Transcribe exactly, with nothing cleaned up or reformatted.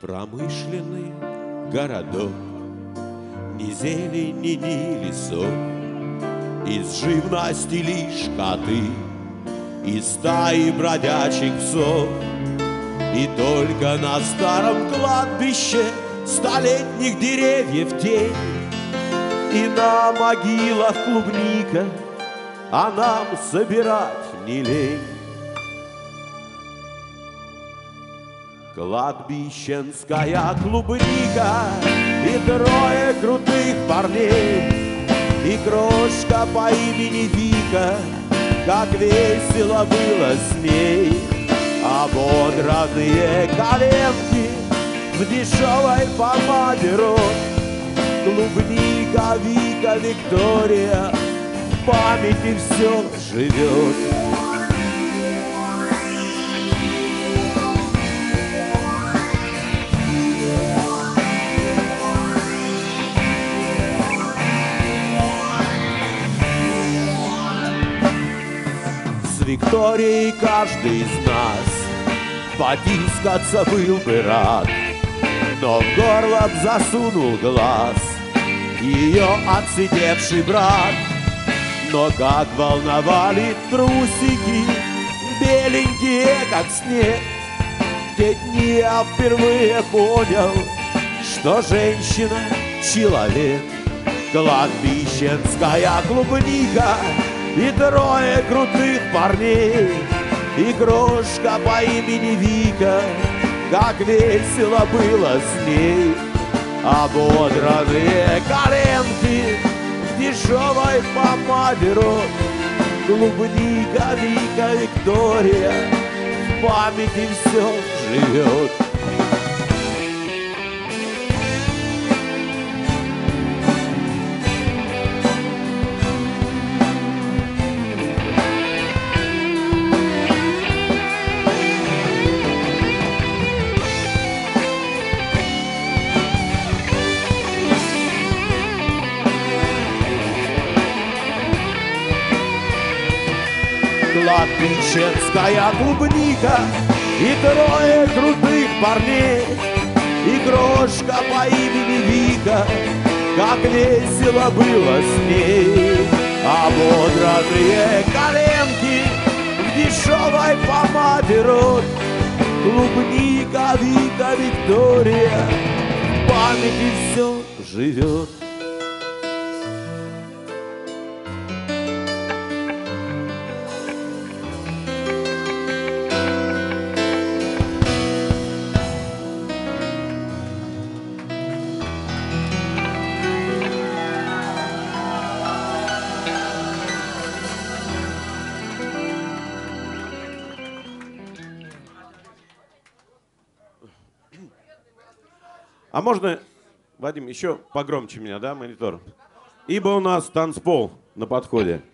Промышленный городок, ни зелени, ни лесов, из живности лишь коты и стаи бродячих псов. И только на старом кладбище столетних деревьев тень, и на могилах клубника, а нам собирать не лень. Кладбищенская клубника и трое крутых парней, и крошка по имени Вика, как весело было с ней. Ободранные коленки в дешевой помаде рот, клубника, Вика, Виктория, в памяти все живет. С Викторией каждый из нас потискаться был бы рад, но в горло б засунул глаз ее отсидевший брат. Но как волновали трусики, беленькие, как снег, в те дни я впервые понял, что женщина — человек. Кладбищенская клубника и трое крутых парней, и крошка по имени Вика, как весело было с ней. Ободранные коленки в дешевой помаде рот, клубника, Вика, Виктория, в памяти все живет. Кладбищенская клубника и трое крутых парней, и крошка по имени Вика, как весело было с ней. Ободранные коленки в дешевой помаде рот, клубника, Вика, Виктория, в памяти все живет. А можно, Вадим, еще погромче меня, да, монитор? Ибо у нас танцпол на подходе.